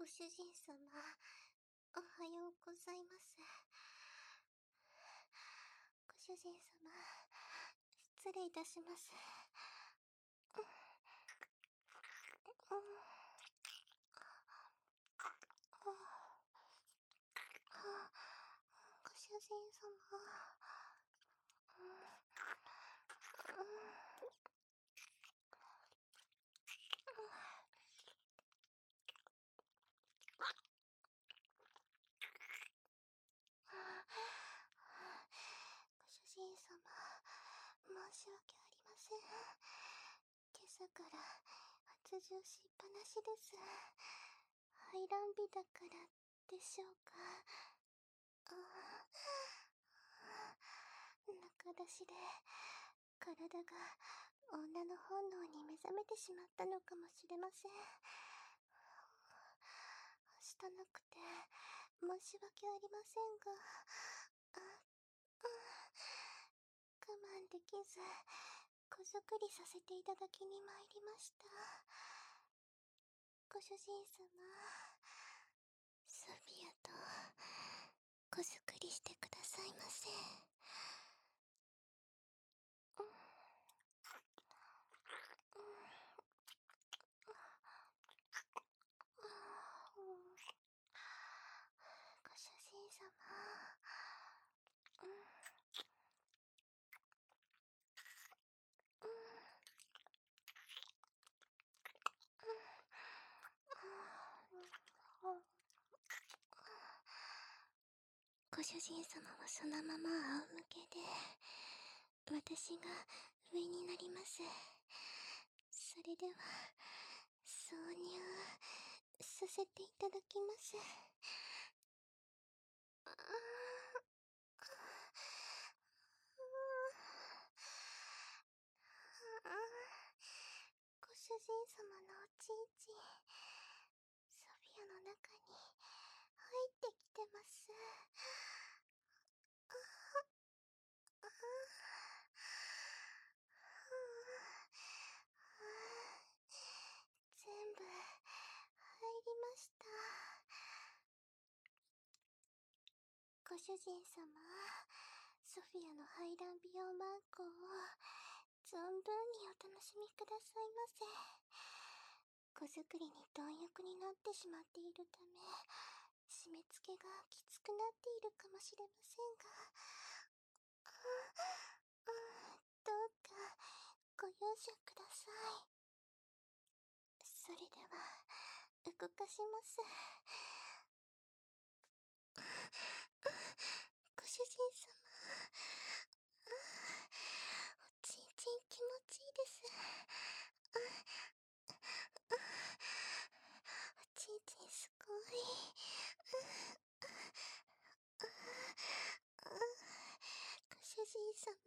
ご主人様、おはようございます。ご主人様、失礼いたします。ご主人様、ご主人様、申し訳ありません。今朝から発情しっぱなしです。排卵日だからでしょうか。中出しで体が女の本能に目覚めてしまったのかもしれません。したなくて申し訳ありませんが、我慢できず子作りさせていただきに参りました。ご主人様、ソフィアと子作りしてくださいませ。ご主人様、ご主人様はそのまま仰向けで、私が上になります。それでは、挿入させていただきます。ご主人様のおちんちん、ソフィアの中に入ってきてます。全部入りました。ご主人様、ソフィアの排卵美容マンコを存分にお楽しみくださいませ。子作りに貪欲になってしまっているため、締め付けがきつくなっているかもしれませんが、どうかご容赦ください。それでは動かします。ご主人様、おちんちん気持ちいいです。おちんちんすごい。ご主人様、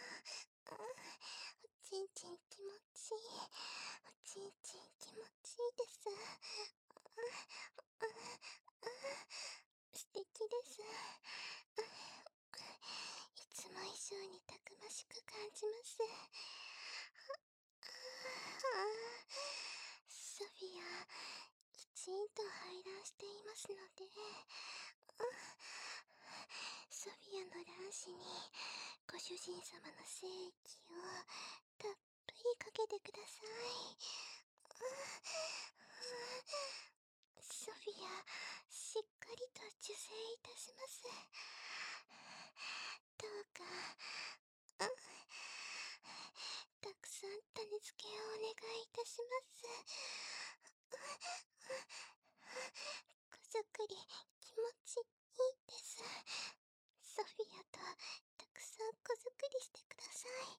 おちんちん気持ちいい。おちんちん気持ちいいです。素敵です。いつも以上にたくましく感じます。ソフィア、きちんと排卵していますので、ソフィアの卵子にご主人様の精液をたっぷりかけてください。ソフィア、しっかりと受精いたします。どうか、たくさん種付けをお願いいたします。子作り気持ちいいです。ソフィアとたくさん子作りしてください。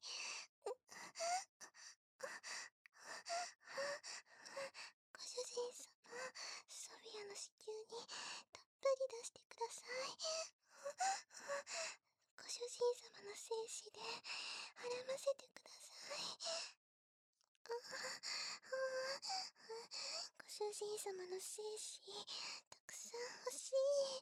ご主人様、ソフィアの子宮にたっぷり出してください。ご主人様の精子で絡ませてください。ご主人様の精子、たくさん欲しい。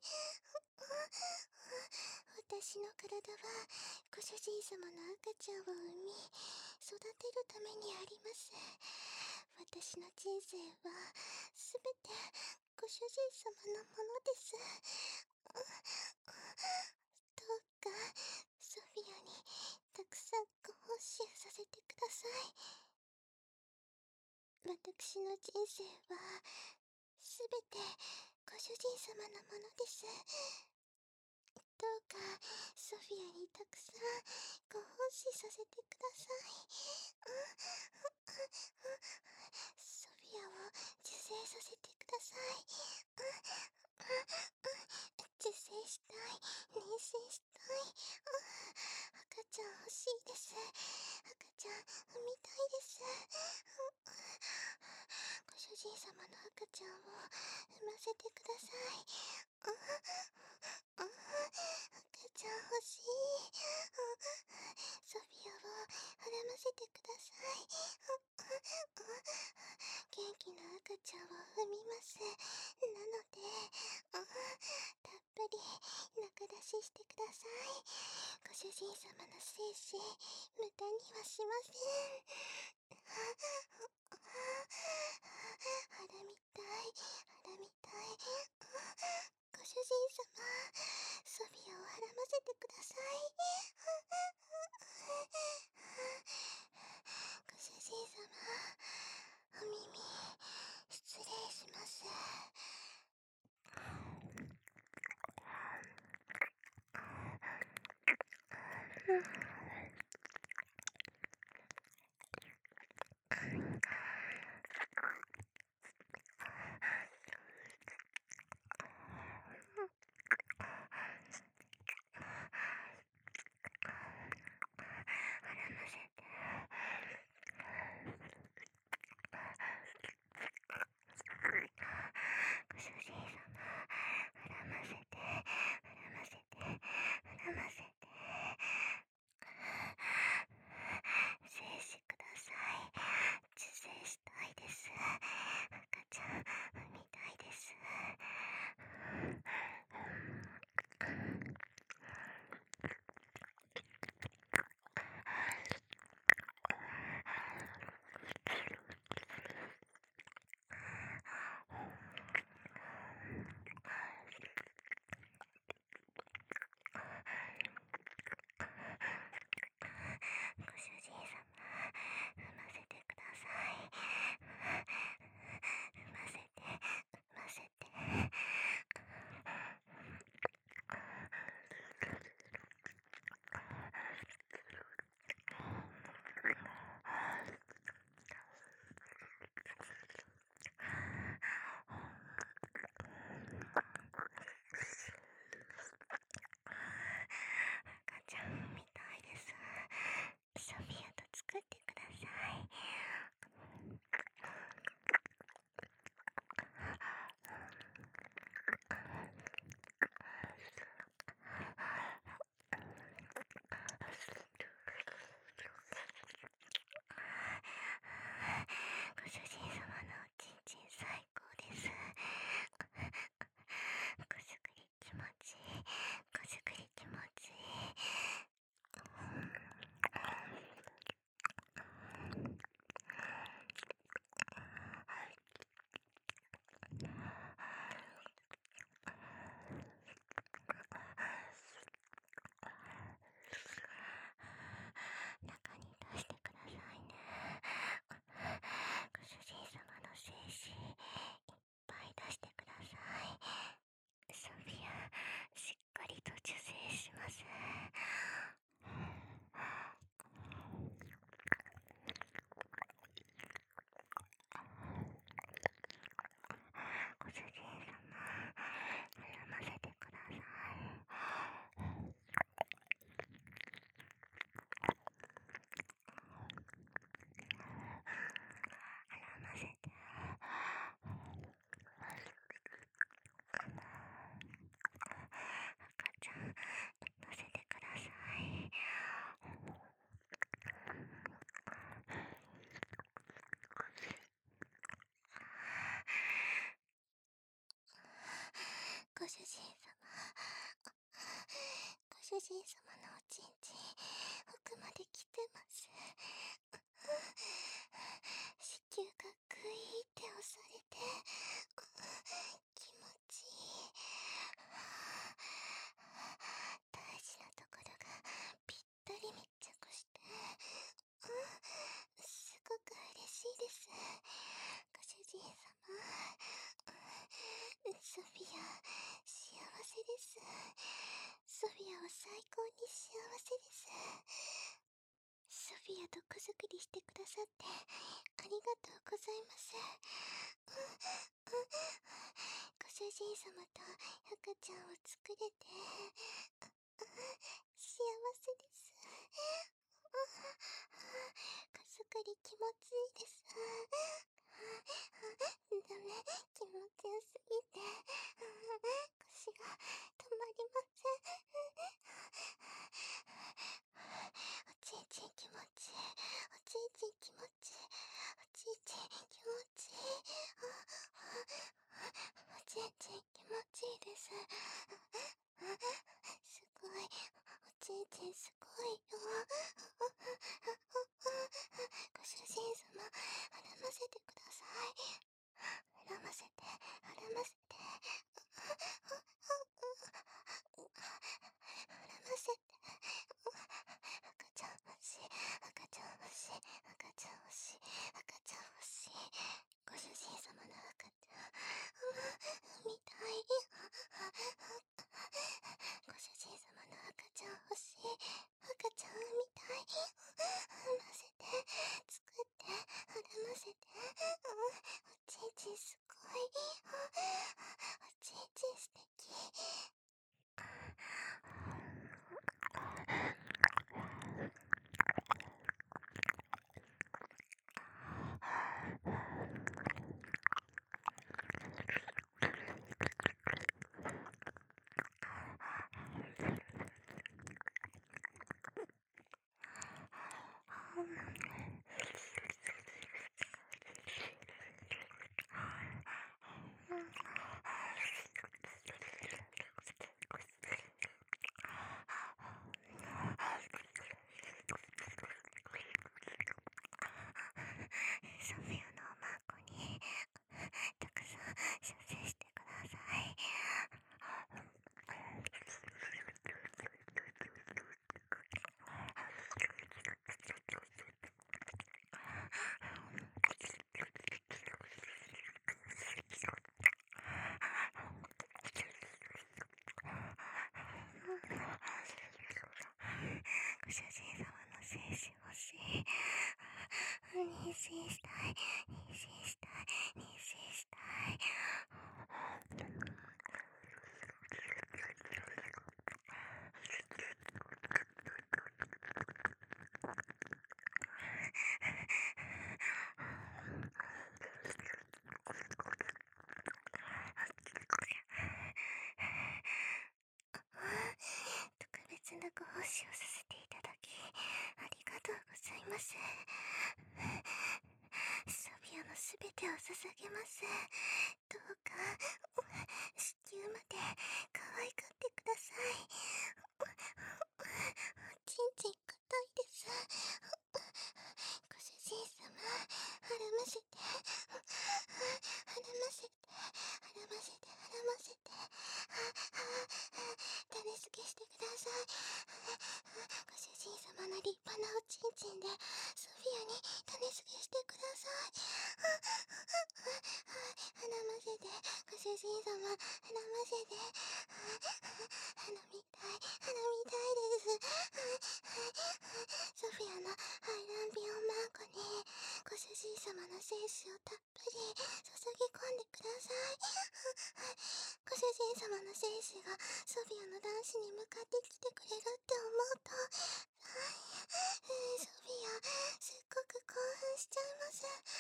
私の体はご主人様の赤ちゃんを産み、育てるためにあります。私の人生はすべてご主人様のものです。どうか、ソフィアにたくさんご報酬させてください。私の人生は、すべてご主人様のものです。どうか、ソフィアにたくさんご奉仕させてください。ソフィアを受精させてください。受精したい。妊娠したい。赤ちゃん欲しいです。赤ちゃん産みたいです。ご主人様の赤ちゃんを産ませてください。赤ちゃん欲しい。ソフィアを孕ませてください。元気な赤ちゃんを産みます。なので、たっぷり中出ししてください。ご主人様の精子、無駄にはしません。みたい、みたい。ご主人様、ソフィアを孕ませてください。ご主人様、お耳、失礼します。ご主人様、孕ませて、孕ませて、孕ませて。精子ください。受精したいです。赤ちゃん産みたいです。ご主人様、産ませてください。産ませて、産ませて。赤ちゃんみたいです。ソフィアと作ってください。ご主人様のおちんちん最高です。こすくり気持ちいい。こすくり気持ちいい。中に出してくださいね。ご主人様の精子、いっぱい出してください。ソフィア、しっかりと受精します。ご主人様、産ませてください。産ませて。赤ちゃん、乗せてください。ご主人様、ご主人様のおちんちん、奥まで来てます。子宮がグイーって押されて、 最高に幸せです。ソフィアと子作りしてくださってありがとうございます。ご主人様と赤ちゃんを作れて幸せです。子作り気持ちいいです。ダメ、気持ちよすぎて腰が止まりません。おちんちん気持ちいい。おちんちん気持ちいい。おちんちん気持ちいい。おちんちん気持ちいいです。すごい。おちんちんすごいよ。ご主人様、絡ませてください。絡ませて、絡ませて。絡ませて。赤ちゃん欲しい。赤ちゃん欲しい。赤ちゃん欲しい。赤ちゃん欲しい。ご主人様の赤ちゃん。見たい。ご主人様の赤ちゃん欲しい。赤ちゃん見たい。産ませて。作って。絡ませて。おちんちんすごい。おちんちん素敵。ソフィアのおまんこにたくさん射精してください。ご主人様の精子欲しい。妊娠したい。妊娠したい。妊娠したい。特別なご奉仕をさせていただきありがとうございます。ソフィアのすべてを捧げます。どうか子宮まで可愛がってください。ちんちん硬いです。ご主人様、絡ませて。絡ませて。絡ませて。絡ませて。種付けしてください。ご主人様の立派なおちんちんでソフィアに種付けしてください。絡ませて。ご主人様、絡ませて。花みたい。花みたいです。ソフィアの排卵美容マンコにご主人様の精子をたっぷり注ぎ込んでください。ご主人様の精子がソフィアの男子に向かってきてくれるって思うと、ソフィアすっごく興奮しちゃいます。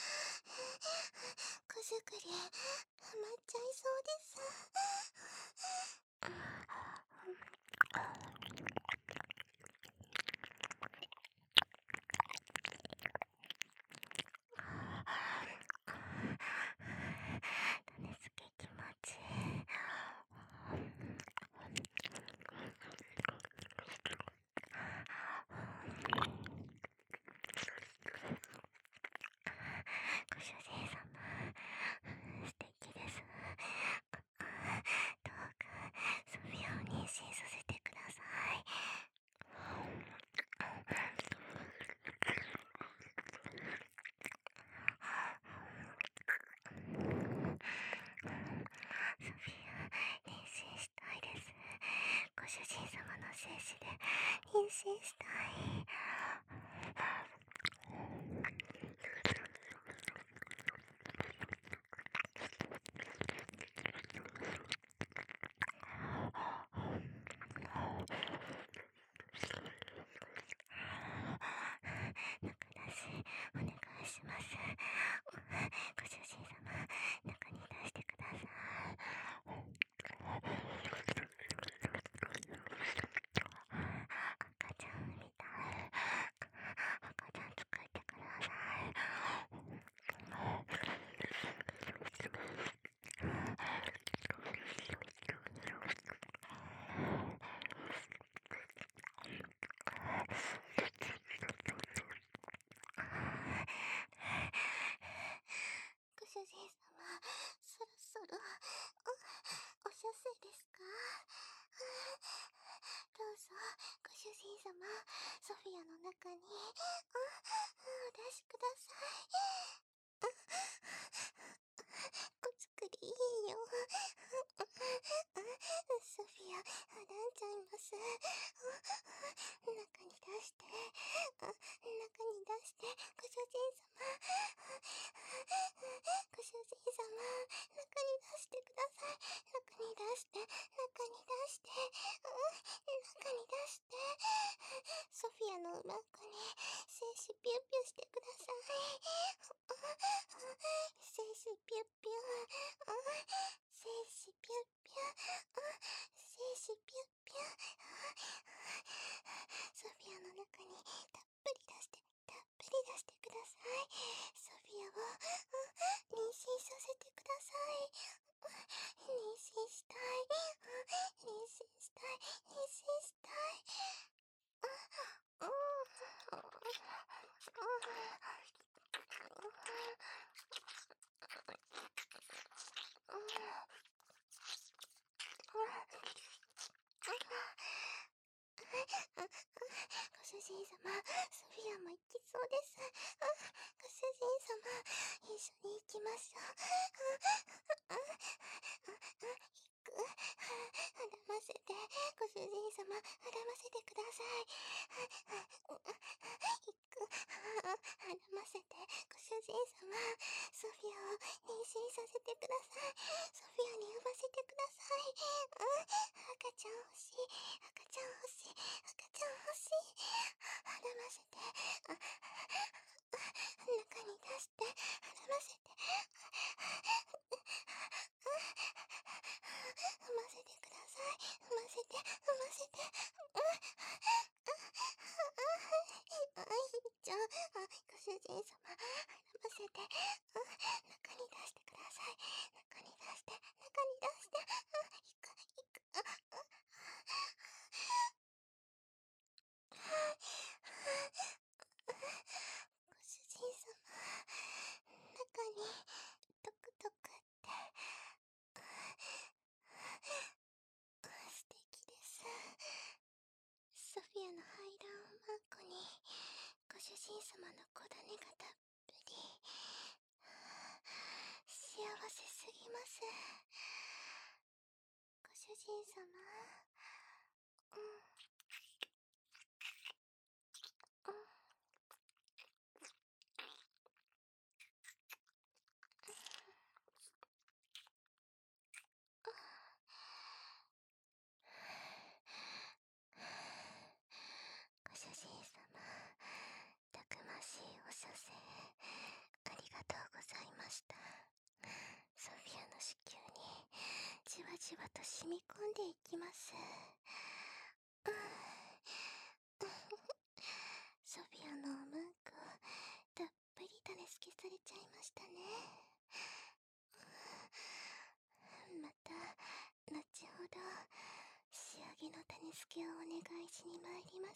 子作りハマっちゃいそうです。種付け気持ちいい。ご主人様、素敵です。どうかソフィアを妊娠させてくださ心したい。お願いします。ご主人様、中に出してください。赤ちゃんみたい。赤ちゃん作ってください。ご主人様、そろそろ、お射精ですか？どうぞ、ご主人様、ソフィアの中に、お出しください。こ作りいいよ。ソフィア、はらんじゃいます。中に出して、中に出して、ご主人様。ご主人様、中に出してください。中に出して、中に出して、中に出して、ソフィアのうんこに精子ピュッピュしてください。精子ピュッピュ、精子ピュッピュ、精子ピュッピュ。ソフィアの中にたっぷり出して、たっぷり出してください。ソフィアを妊娠させてください。妊娠したい。妊娠したい。妊娠したい。ご主人様、ソフィアも行きそうです。ご主人様、一緒に行きましょう。はらませて、ご主人様、はらませてください。はらませて、ご主人様、ソフィアを妊娠させてください。ソフィアに産ませてください。赤ちゃん欲しい。赤ちゃん欲しい。赤ちゃん欲しい。はらませて、中に出して、はらませて、産ませてください。産ませて、産ませて。じゃあ、ご主人様、はらませて、中に出してください。中に出して、中に出して、ご主人様、中に、トクトクって、素敵です。ソフィアの排卵マンコに、ご主人様の子種がたっぷり。幸せすぎます。ご主人様、ご主人様、たくましいお射精、ありがとうございました。ソフィアの子宮に、じわじわと染み込んでいきます。ソフィアのおむんこ、たっぷり種付けされちゃいましたね。また、後ほど、仕上げの種付けをお願いしに参ります。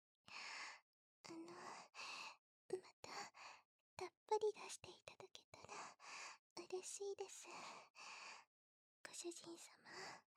また、たっぷり出していただけたら、嬉しいです。ご主人様、